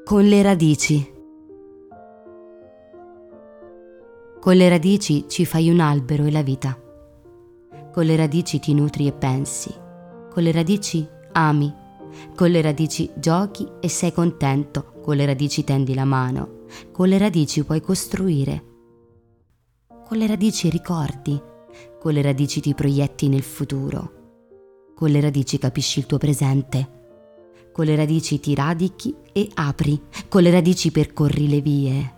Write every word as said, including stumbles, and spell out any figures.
Con le radici. Con le radici ci fai un albero e la vita. Con le radici ti nutri e pensi. Con le radici ami. Con le radici giochi e sei contento. Con le radici tendi la mano. Con le radici puoi costruire. Con le radici ricordi. Con le radici ti proietti nel futuro. Con le radici capisci il tuo presente. Con le radici ti radichi e apri. Con le radici percorri le vie.